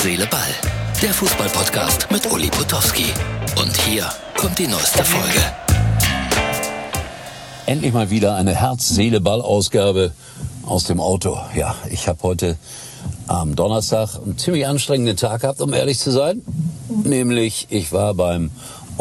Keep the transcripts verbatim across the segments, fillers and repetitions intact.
Seele, Ball. Der Fußball-Podcast mit Uli Potowski. Und hier kommt die neueste Folge. Endlich mal wieder eine Herz-Seele-Ball-Ausgabe aus dem Auto. Ja, ich habe heute am Donnerstag einen ziemlich anstrengenden Tag gehabt, um ehrlich zu sein. Nämlich, ich war beim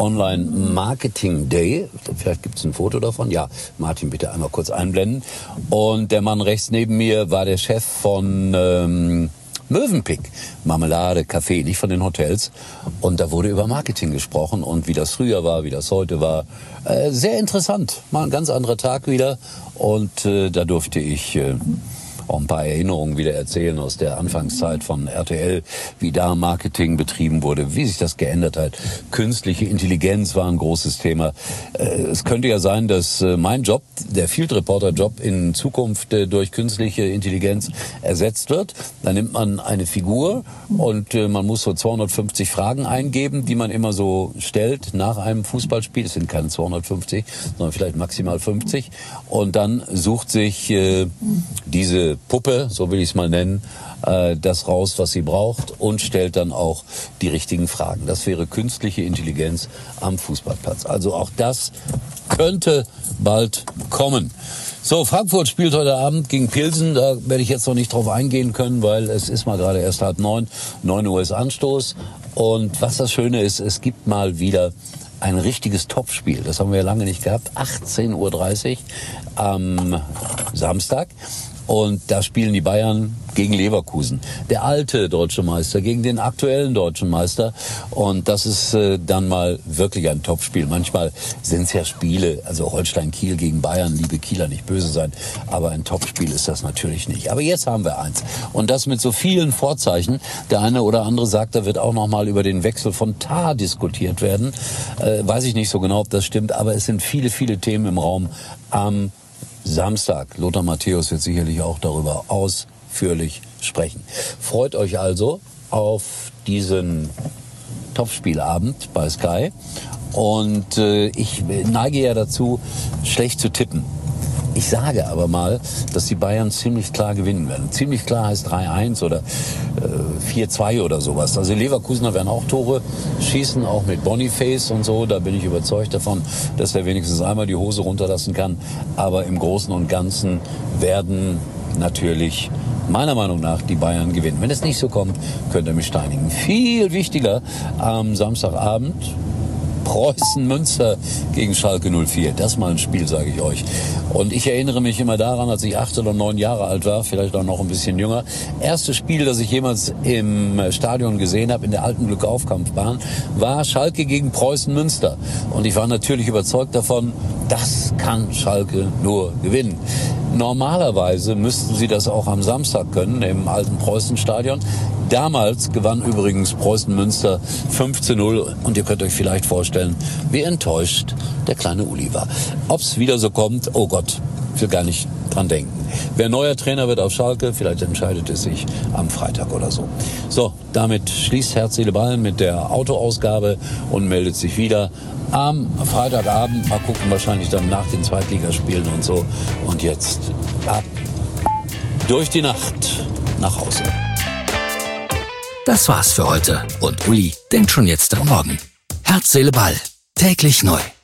Online-Marketing-Day. Vielleicht gibt es ein Foto davon. Ja, Martin, bitte einmal kurz einblenden. Und der Mann rechts neben mir war der Chef von ähm, Mövenpick. Marmelade, Kaffee, nicht von den Hotels. Und da wurde über Marketing gesprochen und wie das früher war, wie das heute war. Äh, sehr interessant. Mal ein ganz anderer Tag wieder. Und äh, da durfte ich Äh, auch ein paar Erinnerungen wieder erzählen aus der Anfangszeit von R T L, wie da Marketing betrieben wurde, wie sich das geändert hat. Künstliche Intelligenz war ein großes Thema. Es könnte ja sein, dass mein Job, der Field Reporter Job, in Zukunft durch künstliche Intelligenz ersetzt wird. Da nimmt man eine Figur und man muss so zweihundertfünfzig Fragen eingeben, die man immer so stellt nach einem Fußballspiel. Es sind keine zweihundertfünfzig, sondern vielleicht maximal fünfzig. Und dann sucht sich äh, diese Puppe, so will ich es mal nennen, äh, das raus, was sie braucht und stellt dann auch die richtigen Fragen. Das wäre künstliche Intelligenz am Fußballplatz. Also auch das könnte bald kommen. So, Frankfurt spielt heute Abend gegen Pilsen. Da werde ich jetzt noch nicht drauf eingehen können, weil es ist mal gerade erst halb neun. Neun Uhr ist Anstoß. Und was das Schöne ist, es gibt mal wieder ein richtiges Topspiel. Das haben wir ja lange nicht gehabt. achtzehn Uhr dreißig am Samstag. Und da spielen die Bayern gegen Leverkusen. Der alte deutsche Meister gegen den aktuellen deutschen Meister. Und das ist äh, dann mal wirklich ein Topspiel. Manchmal sind es ja Spiele, also Holstein-Kiel gegen Bayern, liebe Kieler, nicht böse sein. Aber ein Topspiel ist das natürlich nicht. Aber jetzt haben wir eins. Und das mit so vielen Vorzeichen. Der eine oder andere sagt, da wird auch noch mal über den Wechsel von Tah diskutiert werden. Äh, weiß ich nicht so genau, ob das stimmt. Aber es sind viele, viele Themen im Raum am Samstag. Lothar Matthäus wird sicherlich auch darüber ausführlich sprechen. Freut euch also auf diesen Topspielabend bei Sky. Und äh, ich neige ja dazu, schlecht zu tippen. Ich sage aber mal, dass die Bayern ziemlich klar gewinnen werden. Ziemlich klar heißt drei eins oder äh, vier zwei oder sowas. Also Leverkusener werden auch Tore schießen, auch mit Boniface und so. Da bin ich überzeugt davon, dass er wenigstens einmal die Hose runterlassen kann. Aber im Großen und Ganzen werden natürlich meiner Meinung nach die Bayern gewinnen. Wenn es nicht so kommt, könnt ihr mich steinigen. Viel wichtiger am Samstagabend Preußen-Münster gegen Schalke null vier. Das ist mal ein Spiel, sage ich euch. Und ich erinnere mich immer daran, als ich acht oder neun Jahre alt war, vielleicht auch noch ein bisschen jünger. Erstes Spiel, das ich jemals im Stadion gesehen habe, in der alten Glückaufkampfbahn, war Schalke gegen Preußen-Münster. Und ich war natürlich überzeugt davon, das kann Schalke nur gewinnen. Normalerweise müssten sie das auch am Samstag können, im alten Preußen-Stadion. Damals gewann übrigens Preußen-Münster fünf zu null und ihr könnt euch vielleicht vorstellen, wie enttäuscht der kleine Uli war. Ob's wieder so kommt, oh Gott, ich will gar nicht dran denken. Wer neuer Trainer wird auf Schalke, vielleicht entscheidet es sich am Freitag oder so. So, damit schließt Herz, Seele, Ball mit der Autoausgabe und meldet sich wieder am Freitagabend. Mal gucken, wahrscheinlich dann nach den Zweitligaspielen und so. Und jetzt ab durch die Nacht nach Hause. Das war's für heute. Und Uli denkt schon jetzt am Morgen. Herz, Seele, Ball. Täglich neu.